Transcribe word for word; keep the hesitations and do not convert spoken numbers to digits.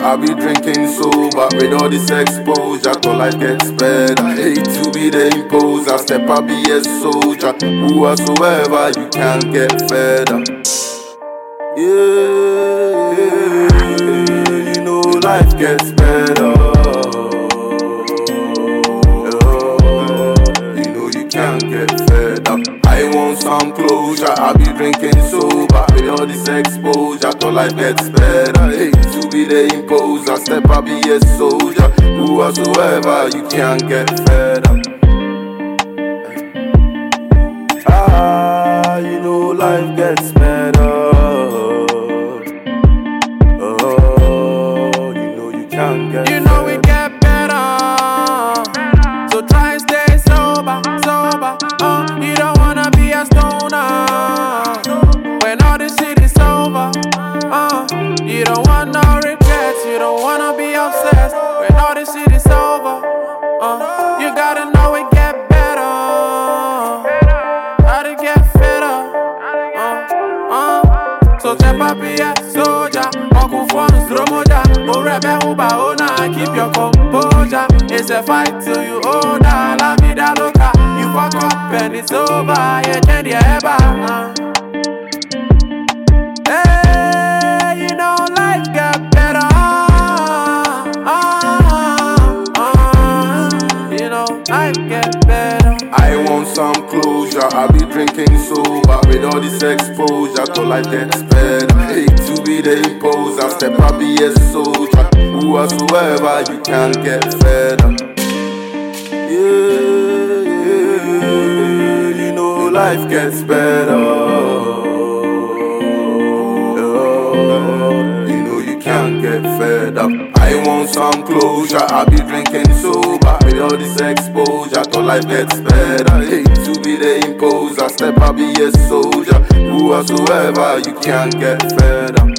I be drinking sober. With all this exposure, to life gets better. Hate to be the imposer, step up, be a soldier. Whosoever, you can't get fed up. Yeah, you know life gets better. You know you can't get fed up. I want some closure, I be drinking sober. With all this exposure, to life gets better. Hate to be the imposer, step up, be a soldier. Whosoever, you can't get fed up. Ah, you know life gets better. Oh, you know you can't get You know we get better. So try and stay sober, sober. Oh, you don't wanna be a stoner when all this shit is over. Uh, you don't want no regrets. You don't wanna be obsessed when all this shit is over. Uh, you gotta know it get better. How to get fed up. Uh, uh. So step up here, soldier. Walk for Stromoja. Oh, rebel, uba, oh, nah, keep your composure. It's a fight till you own that. La vida loca. You fuck up and it's over. Yeah, change your ever. Uh. Hey, you know life get better. Uh, uh, you know life get better. I want some closure, I be drinking sober. With all this exposure, to life gets better. Hate to be the imposer, step up, be a soldier. Whosoever, you can't get fed up. Yeah, yeah, you know life gets better. You know you can't get fed up. I want some closure, I be drinking sober. With all this exposure, to life gets better. Hate to be the imposer, step up, be a soldier. Whosoever, you can't get fed up.